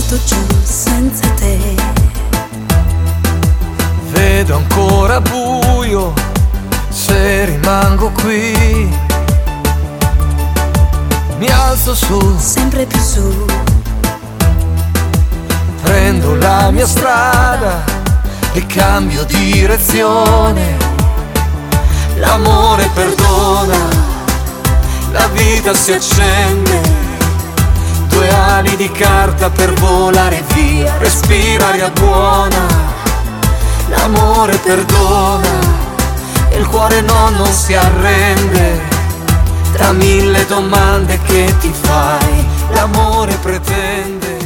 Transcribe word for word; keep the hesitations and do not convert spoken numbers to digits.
tutto giù senza te. Vedo ancora buio se rimango qui. Mi alzo su, sempre più su. prendo la mia strada e cambio direzione. L'amore perdona, la vita si accende. Due ali di carta per volare via, respira aria buona. L'amore perdona e il cuore no, non si arrende. Tra mille domande che ti fai, l'amore pretende